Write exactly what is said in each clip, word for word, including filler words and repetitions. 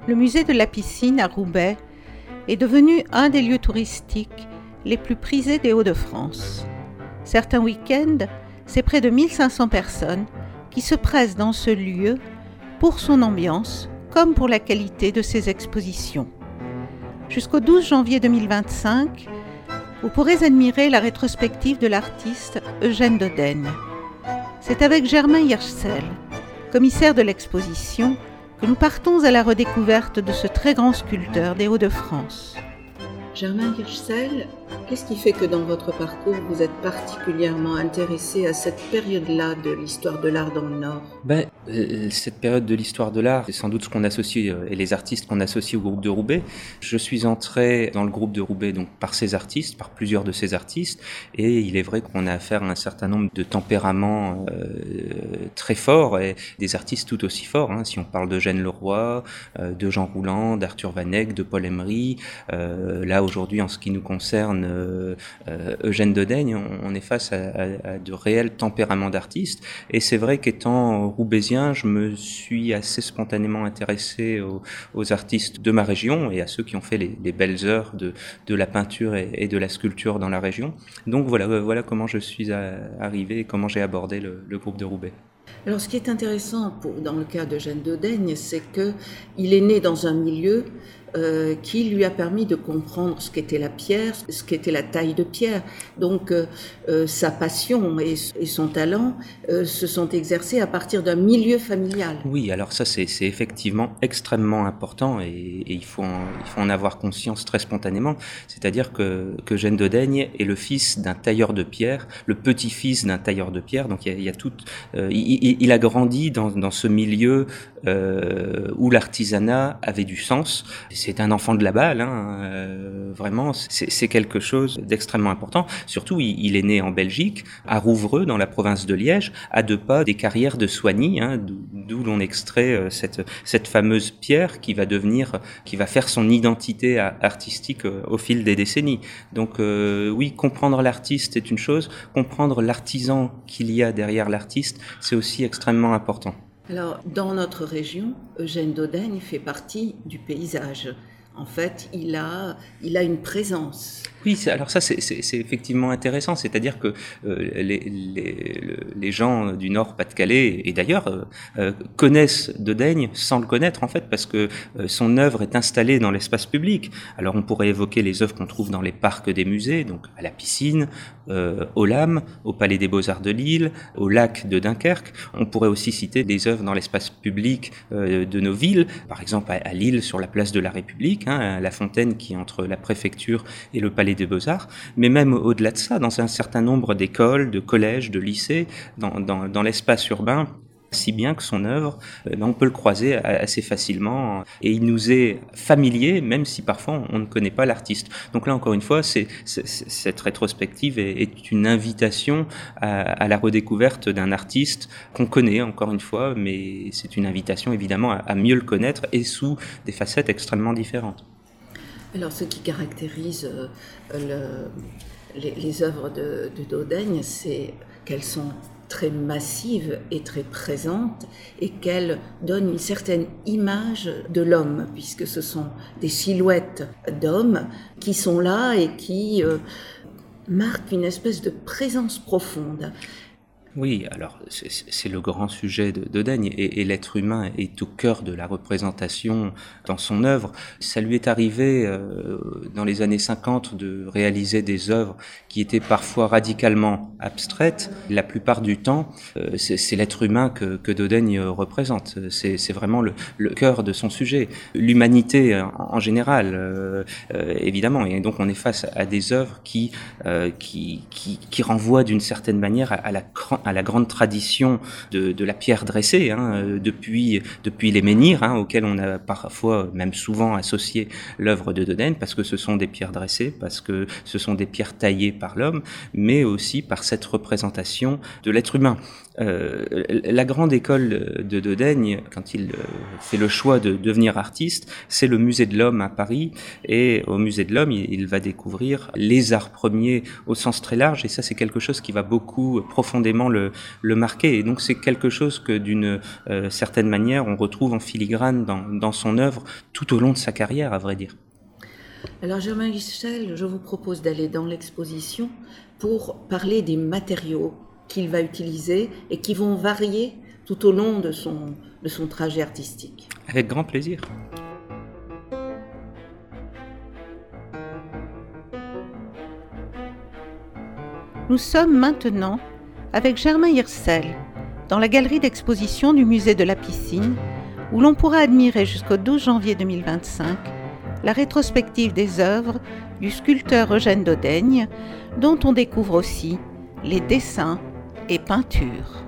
le musée de la piscine à Roubaix est devenu un des lieux touristiques les plus prisés des Hauts-de-France. Certains week-ends, c'est près de mille cinq cents personnes qui se pressent dans ce lieu pour son ambiance comme pour la qualité de ses expositions. Jusqu'au douze janvier deux mille vingt-cinq, vous pourrez admirer la rétrospective de l'artiste Eugène Dodaigne. C'est avec Germain Hirschfeld, commissaire de l'exposition, que nous partons à la redécouverte de ce très grand sculpteur des Hauts-de-France. Germain Hirschfeld, qu'est-ce qui fait que dans votre parcours, vous êtes particulièrement intéressé à cette période-là de l'histoire de l'art dans le Nord ? Ben, euh, cette période de l'histoire de l'art, c'est sans doute ce qu'on associe, euh, et les artistes qu'on associe au groupe de Roubaix. Je suis entré dans le groupe de Roubaix donc par ces artistes, par plusieurs de ces artistes, et il est vrai qu'on a affaire à un certain nombre de tempéraments euh, très forts, et des artistes tout aussi forts, hein, si on parle d'Eugène Leroy, euh, de Jean Rouland, d'Arthur Van Eyck, de Paul Emery, euh, là aujourd'hui en ce qui nous concerne, euh, euh, Eugène Dodaigne, on, on est face à, à, à de réels tempéraments d'artistes, et c'est vrai qu'étant roubaisien, je me suis assez spontanément intéressé aux, aux artistes de ma région et à ceux qui ont fait les, les belles heures de, de la peinture et, et de la sculpture dans la région. Donc voilà, voilà comment je suis arrivé et comment j'ai abordé le, le groupe de Roubaix. Alors, ce qui est intéressant pour, dans le cas d'Eugène Dodaigne, c'est qu'il est né dans un milieu euh, qui lui a permis de comprendre ce qu'était la pierre, ce qu'était la taille de pierre. Donc, euh, euh, sa passion et, et son talent euh, se sont exercés à partir d'un milieu familial. Oui, alors ça, c'est, c'est effectivement extrêmement important et, et il, faut en, il faut en avoir conscience très spontanément. C'est-à-dire que, que Eugène Dodaigne est le fils d'un tailleur de pierre, le petit-fils d'un tailleur de pierre. Donc, il y a, il y a tout... Euh, il, il a grandi dans, dans ce milieu euh, où l'artisanat avait du sens. C'est un enfant de la balle, hein, euh, vraiment, c'est, c'est quelque chose d'extrêmement important. Surtout, il, il est né en Belgique, à Rouvreux, dans la province de Liège, à deux pas des carrières de Soigny, hein, d'où, d'où l'on extrait euh, cette, cette fameuse pierre qui va devenir, qui va faire son identité artistique euh, au fil des décennies. Donc euh, oui, comprendre l'artiste est une chose, comprendre l'artisan qu'il y a derrière l'artiste, c'est aussi extrêmement important. Alors, dans notre région, Eugène Dodaigne fait partie du paysage. En fait, il a, il a une présence. Oui, c'est, alors ça, c'est, c'est, c'est effectivement intéressant. C'est-à-dire que euh, les, les, les gens du Nord Pas-de-Calais, et d'ailleurs, euh, euh, connaissent Dodaigne sans le connaître, en fait, parce que euh, son œuvre est installée dans l'espace public. Alors, on pourrait évoquer les œuvres qu'on trouve dans les parcs des musées, donc à la piscine, euh, au Lame, au Palais des Beaux-Arts de Lille, au lac de Dunkerque. On pourrait aussi citer des œuvres dans l'espace public euh, de nos villes, par exemple à, à Lille, sur la place de la République, hein, la fontaine qui est entre la préfecture et le Palais des Beaux-Arts, mais même au-delà de ça, dans un certain nombre d'écoles, de collèges, de lycées, dans, dans, dans l'espace urbain, si bien que son œuvre, euh, on peut le croiser assez facilement et il nous est familier, même si parfois on ne connaît pas l'artiste. Donc là, encore une fois, c'est, c'est, cette rétrospective est, est une invitation à, à la redécouverte d'un artiste qu'on connaît, encore une fois, mais c'est une invitation évidemment à, à mieux le connaître et sous des facettes extrêmement différentes. Alors, ce qui caractérise euh, le, les, les œuvres de, de Dodaigne, c'est qu'elles sont très massives et très présentes et qu'elles donnent une certaine image de l'homme, puisque ce sont des silhouettes d'hommes qui sont là et qui euh, marquent une espèce de présence profonde. Oui, alors c'est, c'est le grand sujet de Dodaigne et, et l'être humain est au cœur de la représentation dans son œuvre. Ça lui est arrivé euh, dans les années cinquante de réaliser des œuvres qui étaient parfois radicalement abstraites. La plupart du temps, euh, c'est, c'est l'être humain que, que Dodaigne représente. C'est, c'est vraiment le, le cœur de son sujet. L'humanité en, en général, euh, euh, évidemment. Et donc on est face à des œuvres qui, euh, qui, qui, qui renvoient d'une certaine manière à, à la à la grande tradition de, de la pierre dressée, hein, depuis, depuis les menhirs, hein, auxquels on a parfois, même souvent, associé l'œuvre de Dodaigne, parce que ce sont des pierres dressées, parce que ce sont des pierres taillées par l'homme, mais aussi par cette représentation de l'être humain. Euh, la grande école de Dodaigne, quand il fait le choix de devenir artiste, c'est le Musée de l'Homme à Paris. Et au Musée de l'Homme, il, il va découvrir les arts premiers au sens très large. Et ça, c'est quelque chose qui va beaucoup profondément le, le marquer. Et donc, c'est quelque chose que d'une euh, certaine manière, on retrouve en filigrane dans, dans son œuvre tout au long de sa carrière, à vrai dire. Alors, Germain Hirschfeld, je vous propose d'aller dans l'exposition pour parler des matériaux qu'il va utiliser et qui vont varier tout au long de son, de son trajet artistique. Avec grand plaisir. Nous sommes maintenant avec Germain Hirschfeld dans la galerie d'exposition du musée de la Piscine, où l'on pourra admirer jusqu'au douze janvier deux mille vingt-cinq la rétrospective des œuvres du sculpteur Eugène Dodaigne, dont on découvre aussi les dessins et peintures.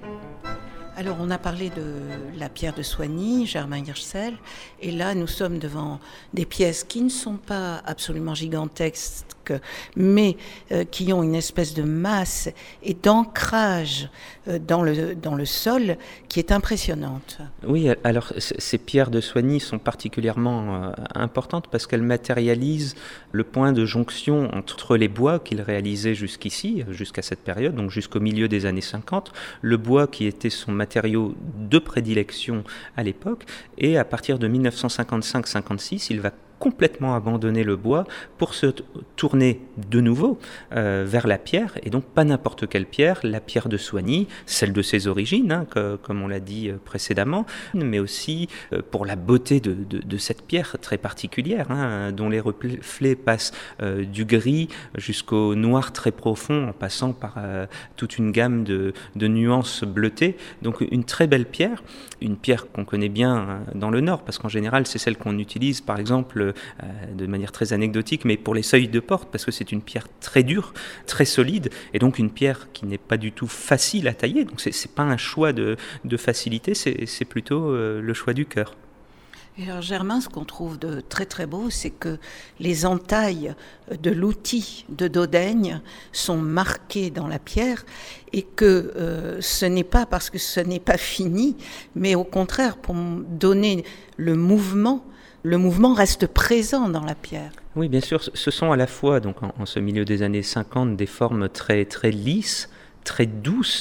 Alors, on a parlé de la pierre de Soigny, Germain Hirschfeld, et là, nous sommes devant des pièces qui ne sont pas absolument gigantesques, mais euh, qui ont une espèce de masse et d'ancrage euh, dans le, dans le sol qui est impressionnante. Oui, alors ces pierres de Soigny sont particulièrement euh, importantes parce qu'elles matérialisent le point de jonction entre les bois qu'il réalisait jusqu'ici, jusqu'à cette période, donc jusqu'au milieu des années cinquante, le bois qui était son matériau de prédilection à l'époque, et à partir de dix-neuf cent cinquante-cinq cinquante-six, il va complètement abandonner le bois pour se tourner de nouveau euh, vers la pierre, et donc pas n'importe quelle pierre, la pierre de Soigny, celle de ses origines, hein, que, comme on l'a dit précédemment, mais aussi euh, pour la beauté de, de, de cette pierre très particulière, hein, dont les reflets passent euh, du gris jusqu'au noir très profond, en passant par euh, toute une gamme de, de nuances bleutées. Donc une très belle pierre, une pierre qu'on connaît bien hein, dans le Nord, parce qu'en général c'est celle qu'on utilise par exemple de manière très anecdotique, mais pour les seuils de porte, parce que c'est une pierre très dure, très solide, et donc une pierre qui n'est pas du tout facile à tailler. Donc c'est, c'est pas un choix de, de facilité, c'est, c'est plutôt euh, le choix du cœur. Et alors Germain, ce qu'on trouve de très très beau, c'est que les entailles de l'outil de Dodaigne sont marquées dans la pierre, et que euh, ce n'est pas parce que ce n'est pas fini, mais au contraire pour donner le mouvement. Le mouvement reste présent dans la pierre. Oui, bien sûr, ce sont à la fois, donc en, en ce milieu des années cinquante, des formes très, très lisses, très douces.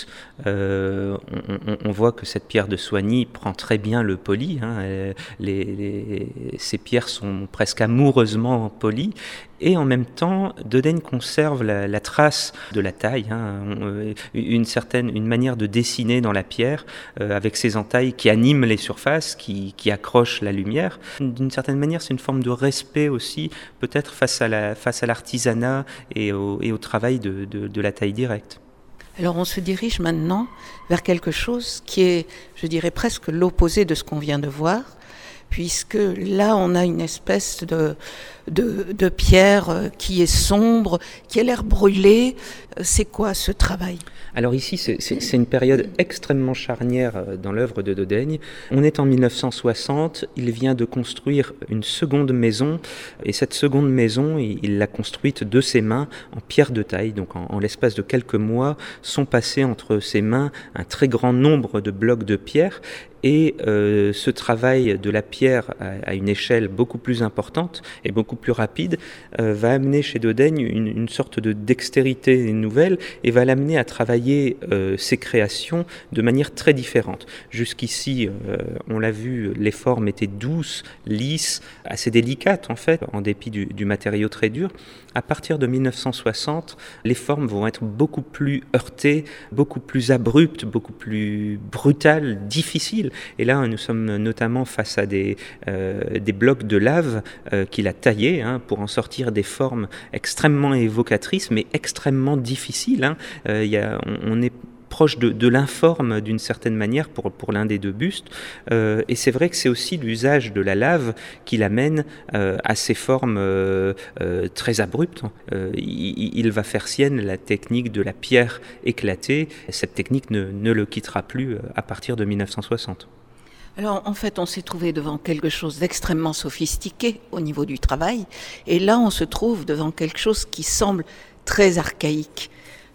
Euh, on, on, on voit que cette pierre de Soigny prend très bien le poli. Hein, les, les, ces pierres sont presque amoureusement polies. Et en même temps, Dodaigne conserve la, la trace de la taille, hein, une certaine une manière de dessiner dans la pierre, euh, avec ces entailles qui animent les surfaces, qui, qui accrochent la lumière. D'une certaine manière, c'est une forme de respect aussi, peut-être face à, la, face à l'artisanat et au, et au travail de, de, de la taille directe. Alors on se dirige maintenant vers quelque chose qui est, je dirais, presque l'opposé de ce qu'on vient de voir, puisque là on a une espèce de, de, de pierre qui est sombre, qui a l'air brûlée. C'est quoi ce travail ? Alors ici, c'est, c'est, c'est une période extrêmement charnière dans l'œuvre de Dodaigne. On est en dix-neuf cent soixante, il vient de construire une seconde maison, et cette seconde maison, il, il l'a construite de ses mains en pierre de taille. Donc en, en l'espace de quelques mois, sont passés entre ses mains un très grand nombre de blocs de pierre, et euh, ce travail de la pierre à, à une échelle beaucoup plus importante et beaucoup plus rapide euh, va amener chez Dodaigne une, une sorte de dextérité nouvelle, et va l'amener à travailler euh, ses créations de manière très différente. Jusqu'ici, euh, on l'a vu, les formes étaient douces, lisses, assez délicates en fait, en dépit du, du matériau très dur. À partir de dix-neuf cent soixante, les formes vont être beaucoup plus heurtées, beaucoup plus abruptes, beaucoup plus brutales, difficiles. Et là, nous sommes notamment face à des, euh, des blocs de lave euh, qu'il a taillés hein, pour en sortir des formes extrêmement évocatrices, mais extrêmement difficiles. Hein. Euh, y a, on, on est proche de, de l'informe d'une certaine manière pour, pour l'un des deux bustes. Euh, et c'est vrai que c'est aussi l'usage de la lave qui l'amène euh, à ces formes euh, euh, très abruptes. Euh, il, il va faire sienne la technique de la pierre éclatée. Cette technique ne, ne le quittera plus à partir de dix-neuf cent soixante. Alors en fait, on s'est trouvé devant quelque chose d'extrêmement sophistiqué au niveau du travail. Et là, on se trouve devant quelque chose qui semble très archaïque.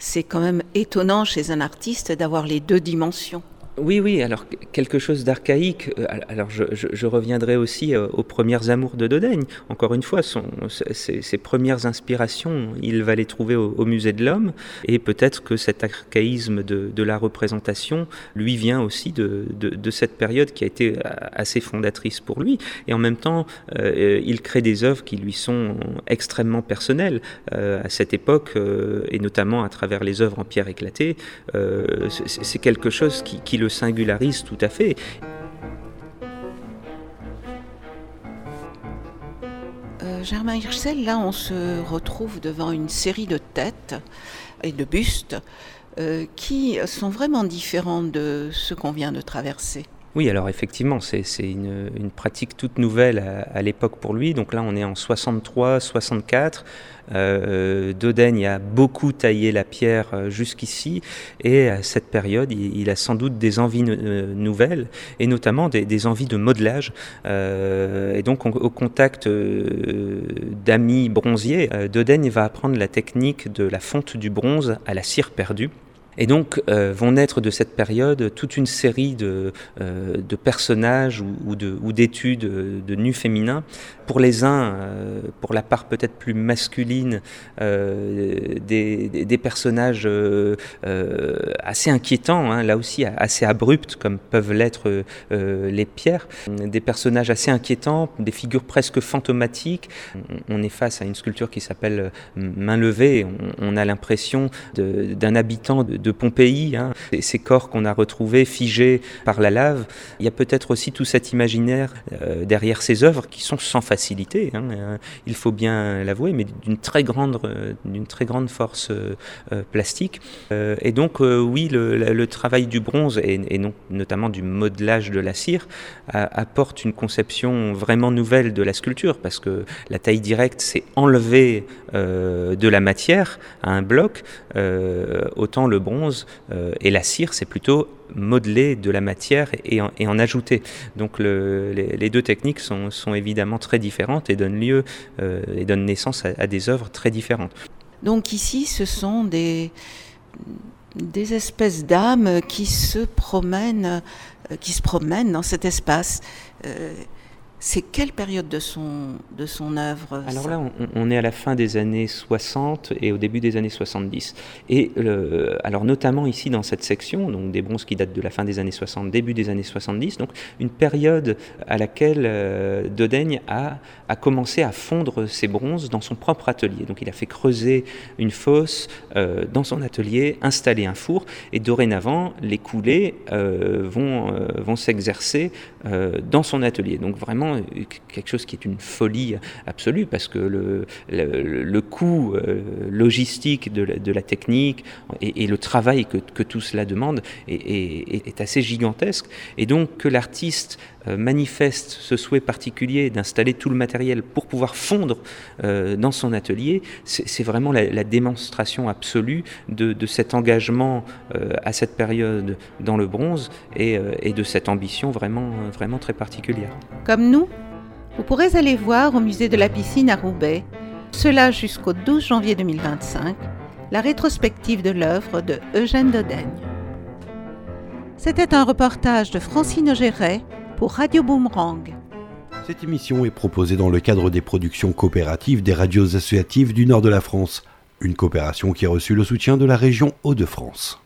c'est quand même étonnant chez un artiste d'avoir les deux dimensions. Oui, oui, alors quelque chose d'archaïque. Alors je, je, je reviendrai aussi aux premières amours de Dodaigne. Encore une fois, son, ses, ses premières inspirations, il va les trouver au, au Musée de l'Homme, et peut-être que cet archaïsme de, de la représentation lui vient aussi de, de, de cette période qui a été assez fondatrice pour lui. Et en même temps, euh, il crée des œuvres qui lui sont extrêmement personnelles euh, à cette époque, euh, et notamment à travers les œuvres en pierre éclatée. Euh, c'est, c'est quelque chose qui, qui le singularise tout à fait. Euh, Germain Hirschel, là on se retrouve devant une série de têtes et de bustes euh, qui sont vraiment différents de ce qu'on vient de traverser. Oui, alors effectivement, c'est, c'est une, une pratique toute nouvelle à, à l'époque pour lui. Donc là, on est en soixante-trois soixante-quatre. Euh, Dodaigne a beaucoup taillé la pierre jusqu'ici, et à cette période, il, il a sans doute des envies euh, nouvelles, et notamment des, des envies de modelage. Euh, et donc, on, au contact euh, d'amis bronziers, euh, Dodaigne va apprendre la technique de la fonte du bronze à la cire perdue. Et donc euh, vont naître de cette période toute une série de, euh, de personnages ou, ou, de, ou d'études de nus féminins. Pour les uns, euh, pour la part peut-être plus masculine, euh, des, des, des personnages euh, euh, assez inquiétants, hein, là aussi assez abrupts comme peuvent l'être euh, les pierres. Des personnages assez inquiétants, des figures presque fantomatiques. On, on est face à une sculpture qui s'appelle Main levée. On, on a l'impression de, d'un habitant de de Pompéi, hein, ces corps qu'on a retrouvés figés par la lave. Il y a peut-être aussi tout cet imaginaire euh, derrière ces œuvres qui sont sans facilité, hein, euh, il faut bien l'avouer, mais d'une très grande, euh, d'une très grande force euh, euh, plastique. Euh, et donc, euh, oui, le, le travail du bronze, et, et non, notamment du modelage de la cire, a, apporte une conception vraiment nouvelle de la sculpture, parce que la taille directe, c'est enlever euh, de la matière à un bloc, euh, autant le bronze euh, et la cire, c'est plutôt modeler de la matière et en, et en ajouter. Donc le, les, les deux techniques sont, sont évidemment très différentes et donnent lieu euh, et donnent naissance à, à des œuvres très différentes. Donc ici, ce sont des, des espèces d'âmes qui se promènent, euh, qui se promènent dans cet espace. Euh, C'est quelle période de son, de son œuvre? Alors là, on, on est à la fin des années soixante et au début des années soixante-dix. Et le, alors notamment ici dans cette section, donc des bronzes qui datent de la fin des années soixante, début des années soixante-dix, donc une période à laquelle euh, Dodaigne a, a commencé à fondre ses bronzes dans son propre atelier. Donc il a fait creuser une fosse euh, dans son atelier, installer un four, et dorénavant, les coulées euh, vont, euh, vont s'exercer euh, dans son atelier. Donc vraiment, quelque chose qui est une folie absolue, parce que le, le, le coût euh, logistique de la, de la technique et, et le travail que, que tout cela demande est, est, est assez gigantesque, et donc que l'artiste euh, manifeste ce souhait particulier d'installer tout le matériel pour pouvoir fondre euh, dans son atelier, c'est, c'est vraiment la, la démonstration absolue de, de cet engagement euh, à cette période dans le bronze, et, euh, et de cette ambition vraiment, vraiment très particulière. Comme nous, vous pourrez aller voir au musée de la piscine à Roubaix, cela jusqu'au douze janvier deux mille vingt-cinq, la rétrospective de l'œuvre de Eugène Dodaigne. C'était un reportage de Francine Augéret pour Radio Boomerang. Cette émission est proposée dans le cadre des productions coopératives des radios associatives du nord de la France, une coopération qui a reçu le soutien de la région Hauts-de-France.